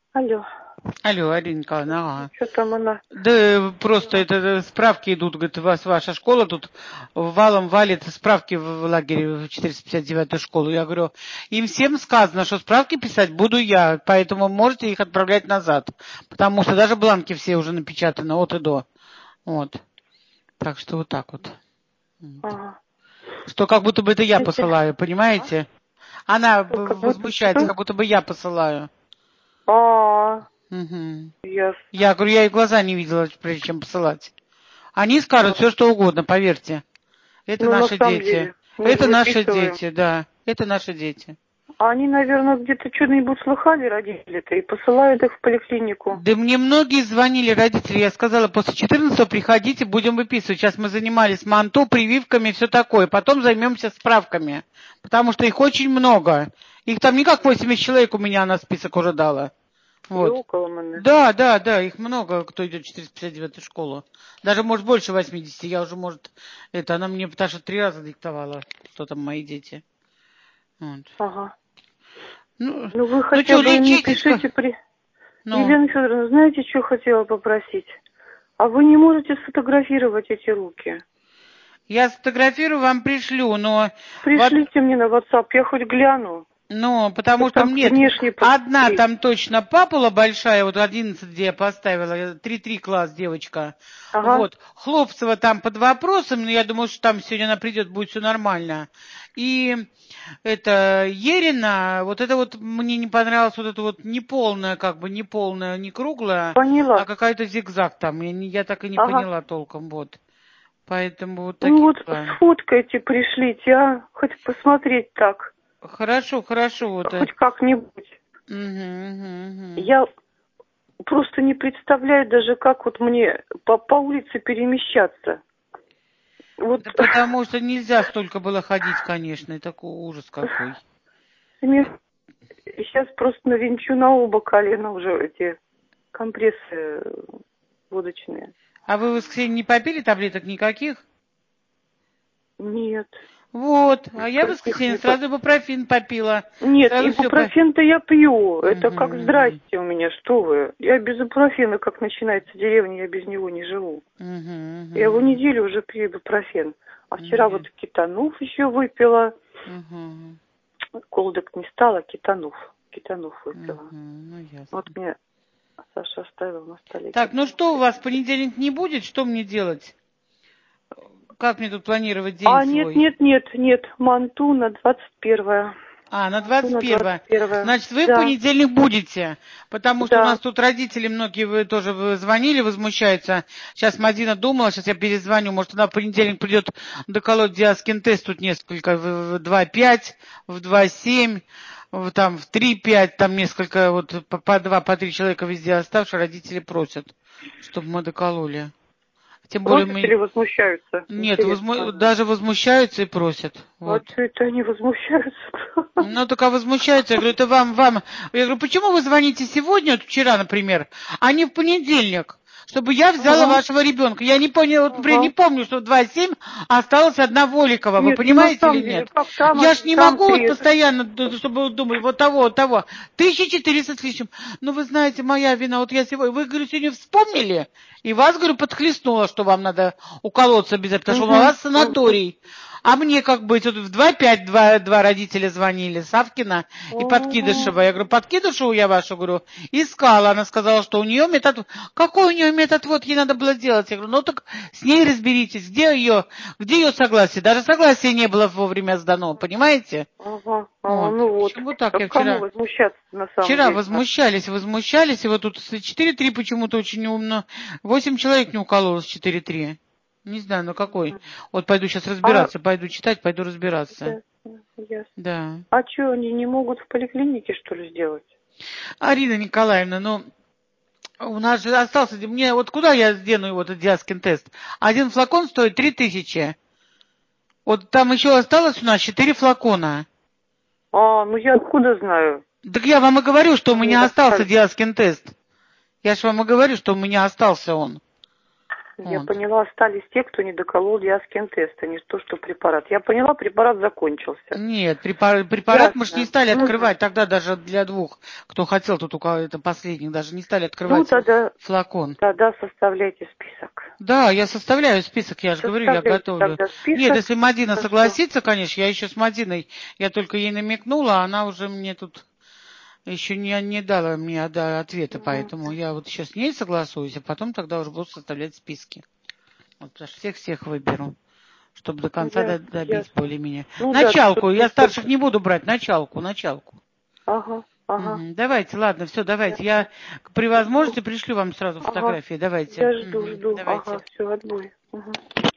Алло. Алло, Арина Николаевна, ага. Что там она? Да просто это справки идут, говорит, у вас ваша школа тут валом валит справки в лагере в 459-ю школу. Я говорю, им всем сказано, что справки писать буду я, поэтому можете их отправлять назад. Потому что даже бланки все уже напечатаны от и до. Вот. Так что вот так вот. Ага. Что как будто бы это я посылаю, понимаете? Она возмущается, как будто бы я посылаю. Угу. Ясно. Я говорю, я и глаза не видела, прежде чем посылать. Они скажут все, что угодно, поверьте. Это наши дети. Это наши дети, да. Это наши дети. Они, наверное, где-то что-нибудь слыхали, родители-то, и посылают их в поликлинику. Да мне многие звонили родители. Я сказала, после 14-го приходите, будем выписывать. Сейчас мы занимались МАНТО, прививками, все такое. Потом займемся справками. Потому что их очень много. Их там не как 80 человек у меня на список уже дала. Вот. Да, их много, кто идет в 459-ю школу. Даже, может, больше 80. Я уже, может, она мне потому что 3 раза диктовала, что там мои дети. Вот. Ага. Ну вы хотя бы не пишите Елена Федоровна, знаете, что хотела попросить? А вы не можете сфотографировать эти руки? Я сфотографирую, вам пришлю, но... Пришлите мне на WhatsApp, я хоть гляну. Ну, потому что нет, одна там точно папула большая, вот 11, где я поставила, 3-3 класс девочка. Ага. Вот, Хлопцева там под вопросом, но я думаю, что там сегодня она придет, будет все нормально. И это Ерина, вот это вот мне не понравилось, вот это вот неполная, как бы неполная, не круглая, а какая-то зигзаг там, я так и не поняла толком, вот. Поэтому вот такие. Ну вот сфоткайте, пришлите, хоть посмотреть так. Хорошо. Вот. Хоть как-нибудь. Я просто не представляю даже, как вот мне по улице перемещаться. Вот. Да потому что нельзя столько было ходить, конечно, и такой ужас какой. Сейчас просто навинчу на оба колена уже эти компрессы водочные. А вы в воскресенье не попили таблеток никаких? Нет. Вот, а я в воскресенье сразу ибупрофен попила. Нет, ибупрофен-то я пью. Это как здрасте у меня, что вы. Я без ибупрофена, как начинается деревня, я без него не живу. Я его неделю уже пью ибупрофен. А вчера вот кетанув еще выпила. Колдок не стало, кетанув выпила. Вот мне Саша оставил на столе. Так, ну что у вас, в понедельник не будет? Что мне делать? Как мне тут планировать день свой? Нет, Манту на 21-е. На 21-е. Значит, вы в понедельник будете, потому что у нас тут родители многие вы тоже звонили, возмущаются. Сейчас Мадина думала, сейчас я перезвоню, может, она в понедельник придет доколоть диаскин-тест тут несколько, в 2,5, в 2,7, там в 3,5, там несколько, вот по 2, по 3 человека везде оставшие, родители просят, чтобы мы докололи. Тем более или возмущаются? Нет, даже возмущаются и просят. Вот. А что это они возмущаются? Ну, только возмущаются. Я говорю, это вам. Я говорю, почему вы звоните сегодня, вот вчера, например, а не в понедельник? Чтобы я взяла вашего ребенка. Я не поняла, например, не помню, что в 2,7 осталась одна Воликова. Вы понимаете или нет? Я ж не могу вот постоянно, чтобы думали, вот того. 1400 с лишним. Ну, вы знаете, моя вина. Вот я сегодня, вы, говорю, сегодня вспомнили, и вас, говорю, подхлестнуло, что вам надо уколоться обязательно, потому что у вас санаторий. А мне как быть? Вот в 2,5 два родителя звонили, Савкина и Подкидышева. Я говорю, Подкидышеву я вашу, говорю, искала. Она сказала, что у нее метод... Какой у нее метод? Вот, ей надо было делать. Я говорю, ну так с ней разберитесь. Где ее согласие? Даже согласия не было вовремя сдано, понимаете? Ну вот. Почему так? Я вчера... возмущаться на самом Вчера деле? возмущались, и вот тут 4,3 почему-то очень умно. 8 человек не укололось 4,3. Не знаю, ну какой. Вот пойду сейчас разбираться, пойду читать, пойду разбираться. Ясно. Да. А что, они не могут в поликлинике, что ли, сделать? Арина Николаевна, ну, у нас же остался, мне вот куда я дену его, этот диаскин-тест? Один флакон стоит 3000. Вот там еще осталось у нас 4 флакона. Ну я откуда знаю? Так я вам и говорю, что у меня остался диаскин-тест. Я же вам и говорю, что у меня остался он. Я поняла, остались те, кто не доколол диаскин-тест, а не то, что препарат. Я поняла, препарат закончился. Нет, препарат мы же не стали открывать тогда даже для двух, кто хотел, тут у кого это последних, даже не стали открывать флакон. Тогда составляйте список. Да, я составляю список, я же говорю, я готовлю. Нет, если Мадина согласится, конечно, я еще с Мадиной, я только ей намекнула, она уже мне тут еще не дала мне ответа, поэтому я вот сейчас с ней согласуюсь, а потом тогда уже буду составлять списки. Вот всех выберу, чтобы до конца добить более-менее. Началку, я старших не буду брать, началку. Ага. Давайте, ладно, все, давайте. Я при возможности пришлю вам сразу фотографии. Давайте. Я жду. Давайте. Ага, все, отбой.